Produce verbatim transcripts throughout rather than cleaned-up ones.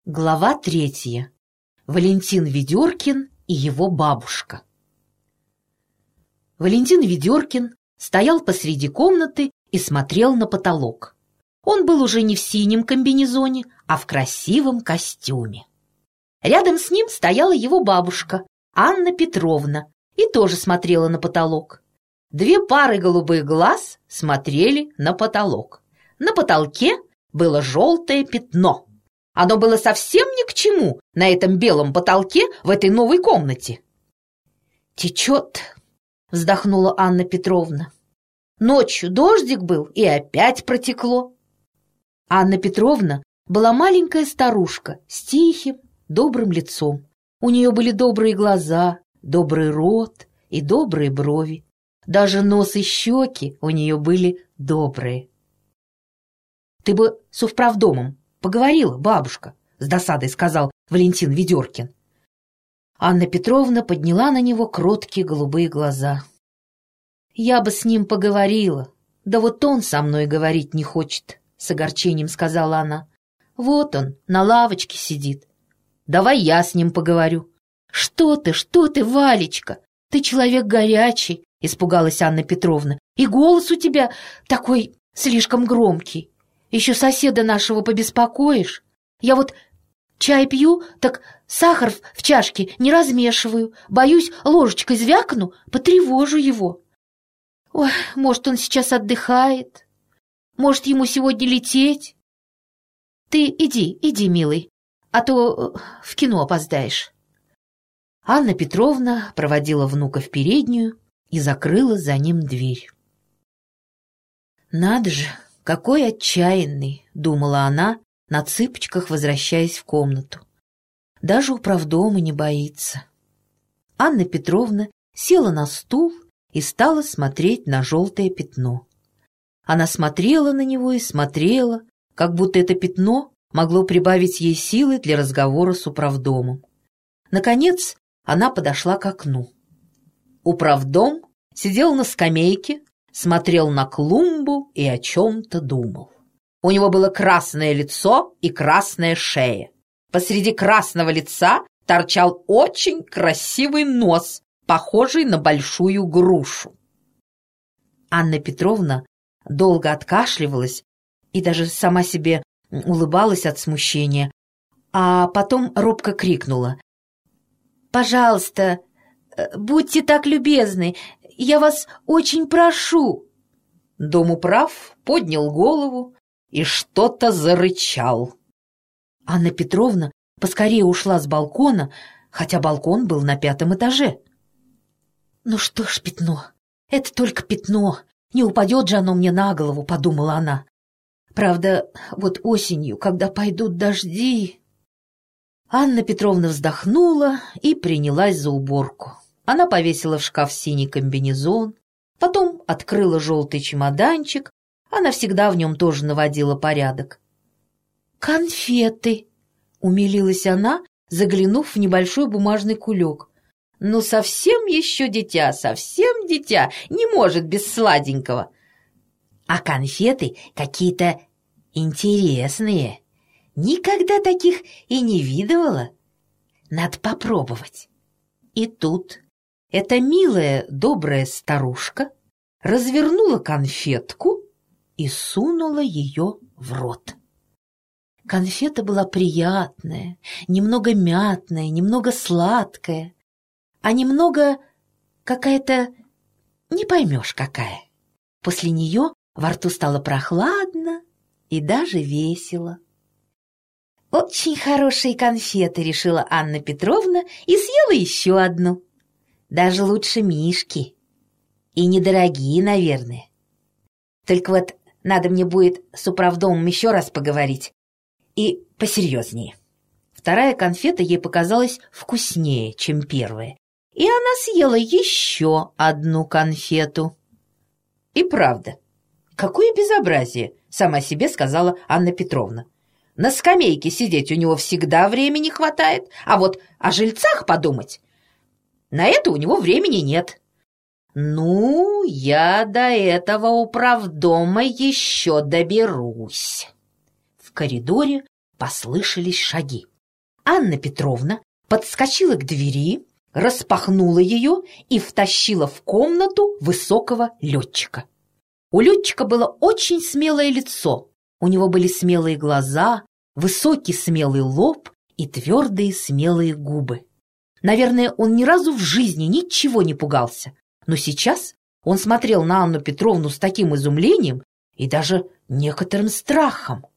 Глава третья. Валентин Ведеркин и его бабушка. Валентин Ведеркин стоял посреди комнаты и смотрел на потолок. Он был уже не в синем комбинезоне, а в красивом костюме. Рядом с ним стояла его бабушка, Анна Петровна, и тоже смотрела на потолок. Две пары голубых глаз смотрели на потолок. На потолке было желтое пятно. Оно было совсем ни к чему на этом белом потолке в этой новой комнате. «Течет», — вздохнула Анна Петровна. «Ночью дождик был, и опять протекло». Анна Петровна была маленькая старушка с тихим, добрым лицом. У нее были добрые глаза, добрый рот и добрые брови. Даже нос и щеки у нее были добрые. «Ты бы с управдомом поговорила, бабушка», — с досадой сказал Валентин Ведеркин. Анна Петровна подняла на него кроткие голубые глаза. «Я бы с ним поговорила, да вот он со мной говорить не хочет», — с огорчением сказала она. «Вот он, на лавочке сидит. Давай я с ним поговорю». «Что ты, что ты, Валечка? Ты человек горячий», — испугалась Анна Петровна. «И голос у тебя такой слишком громкий. Еще соседа нашего побеспокоишь. Я вот чай пью, так сахар в чашке не размешиваю. Боюсь, ложечкой звякну, потревожу его. Ой, может, он сейчас отдыхает. Может, ему сегодня лететь. Ты иди, иди, милый, а то в кино опоздаешь». Анна Петровна проводила внука в переднюю и закрыла за ним дверь. «Надо же, какой отчаянный!» — думала она, на цыпочках возвращаясь в комнату. Даже управдома не боится. Анна Петровна села на стул и стала смотреть на желтое пятно. Она смотрела на него и смотрела, как будто это пятно могло прибавить ей силы для разговора с управдомом. Наконец она подошла к окну. Управдом сидел на скамейке, смотрел на клумбу и о чем-то думал. У него было красное лицо и красная шея. Посреди красного лица торчал очень красивый нос, похожий на большую грушу. Анна Петровна долго откашливалась и даже сама себе улыбалась от смущения, а потом робко крикнула: «Пожалуйста, будьте так любезны, я вас очень прошу». Домуправ поднял голову и что-то зарычал. Анна Петровна поскорее ушла с балкона, хотя балкон был на пятом этаже. «Ну что ж, пятно, это только пятно, не упадет же оно мне на голову», — подумала она. «Правда, вот осенью, когда пойдут дожди...» Анна Петровна вздохнула и принялась за уборку. Она повесила в шкаф синий комбинезон, потом открыла желтый чемоданчик, она всегда в нем тоже наводила порядок. «Конфеты!» — умилилась она, заглянув в небольшой бумажный кулек. «Ну, совсем еще дитя, совсем дитя, не может без сладенького. А конфеты какие-то интересные. Никогда таких и не видывала. Надо попробовать». И тут эта милая, добрая старушка развернула конфетку и сунула ее в рот. Конфета была приятная, немного мятная, немного сладкая, а немного какая-то, не поймешь какая. После нее во рту стало прохладно и даже весело. «Очень хорошие конфеты», — решила Анна Петровна и съела еще одну. «Даже лучше Мишки. И недорогие, наверное. Только вот надо мне будет с управдомом еще раз поговорить. И посерьезнее». Вторая конфета ей показалась вкуснее, чем первая, и она съела еще одну конфету. «И правда, какое безобразие», — сама себе сказала Анна Петровна. «На скамейке сидеть у него всегда времени хватает, а вот о жильцах подумать, на это у него времени нет. Ну, я до этого управдома еще доберусь». В коридоре послышались шаги. Анна Петровна подскочила к двери, распахнула ее и втащила в комнату высокого летчика. У летчика было очень смелое лицо. У него были смелые глаза, высокий смелый лоб и твердые смелые губы. Наверное, он ни разу в жизни ничего не пугался, но сейчас он смотрел на Анну Петровну с таким изумлением и даже некоторым страхом.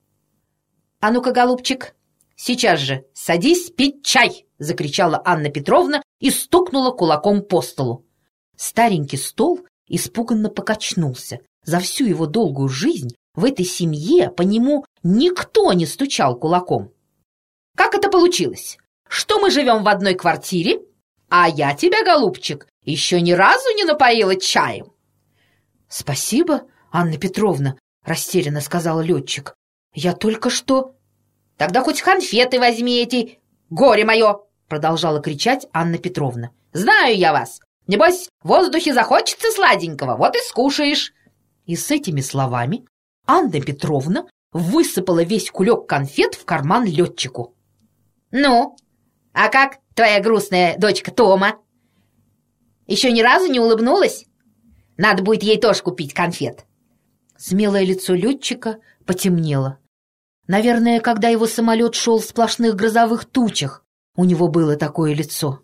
«А ну-ка, голубчик, сейчас же садись пить чай!» — закричала Анна Петровна и стукнула кулаком по столу. Старенький стол испуганно покачнулся. За всю его долгую жизнь в этой семье по нему никто не стучал кулаком. «Как это получилось? Что мы живем в одной квартире, а я тебя, голубчик, еще ни разу не напоила чаем?» «Спасибо, Анна Петровна», — растерянно сказал летчик. «Я только что...» «Тогда хоть конфеты возьми эти, горе мое!» — продолжала кричать Анна Петровна. «Знаю я вас! Небось, в воздухе захочется сладенького, вот и скушаешь!» И с этими словами Анна Петровна высыпала весь кулек конфет в карман летчику. «Ну, а как твоя грустная дочка Тома? Еще ни разу не улыбнулась? Надо будет ей тоже купить конфет». Смелое лицо летчика потемнело. Наверное, когда его самолет шел в сплошных грозовых тучах, у него было такое лицо.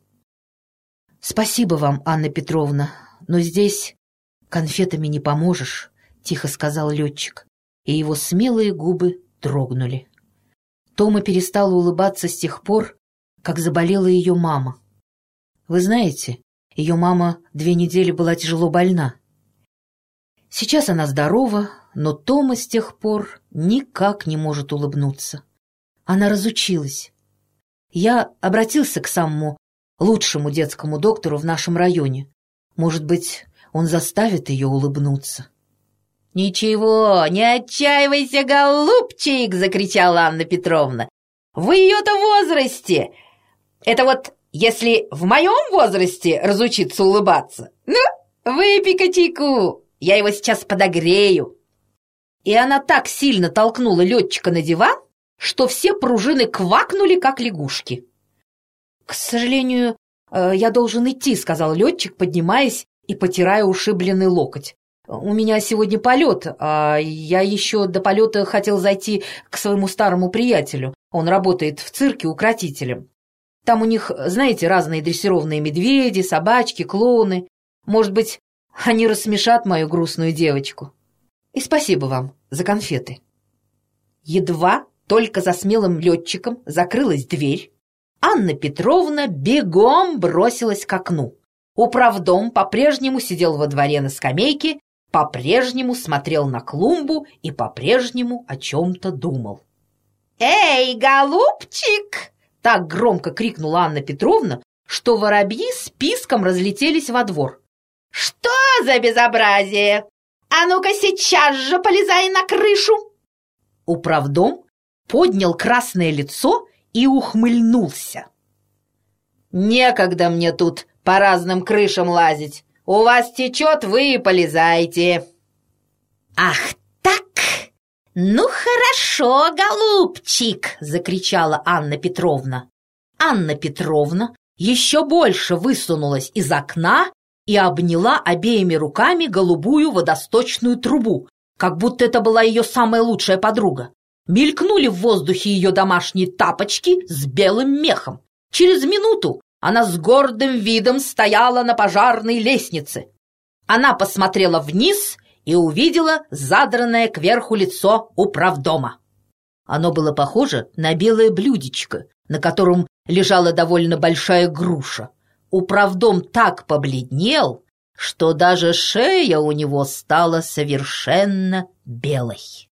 «Спасибо вам, Анна Петровна, но здесь конфетами не поможешь», — тихо сказал летчик, и его смелые губы дрогнули. Тома перестала улыбаться с тех пор, как заболела ее мама. Вы знаете, ее мама две недели была тяжело больна. Сейчас она здорова, но Тома с тех пор никак не может улыбнуться. Она разучилась. Я обратился к самому лучшему детскому доктору в нашем районе. Может быть, он заставит ее улыбнуться. «Ничего, не отчаивайся, голубчик!» — закричала Анна Петровна. «В ее-то возрасте! Это вот если в моем возрасте разучиться улыбаться, ну, выпей-ка чайку, я его сейчас подогрею». И она так сильно толкнула летчика на диван, что все пружины квакнули, как лягушки. «К сожалению, я должен идти», — сказал летчик, поднимаясь и потирая ушибленный локоть. «У меня сегодня полет, а я еще до полета хотел зайти к своему старому приятелю. Он работает в цирке укротителем. Там у них, знаете, разные дрессированные медведи, собачки, клоуны. Может быть, они рассмешат мою грустную девочку. И спасибо вам за конфеты». Едва только за смелым летчиком закрылась дверь, Анна Петровна бегом бросилась к окну. Управдом по-прежнему сидел во дворе на скамейке, по-прежнему смотрел на клумбу и по-прежнему о чем-то думал. «Эй, голубчик!» — так громко крикнула Анна Петровна, что воробьи списком разлетелись во двор. «Что за безобразие? А ну-ка сейчас же полезай на крышу!» Управдом поднял красное лицо и ухмыльнулся. «Некогда мне тут по разным крышам лазить. У вас течет, вы и полезайте». «Ах так? Ну хорошо, голубчик!» — закричала Анна Петровна. Анна Петровна еще больше высунулась из окна и обняла обеими руками голубую водосточную трубу, как будто это была ее самая лучшая подруга. Мелькнули в воздухе ее домашние тапочки с белым мехом. Через минуту она с гордым видом стояла на пожарной лестнице. Она посмотрела вниз и увидела задранное кверху лицо управдома. Оно было похоже на белое блюдечко, на котором лежала довольно большая груша. Управдом так побледнел, что даже шея у него стала совершенно белой.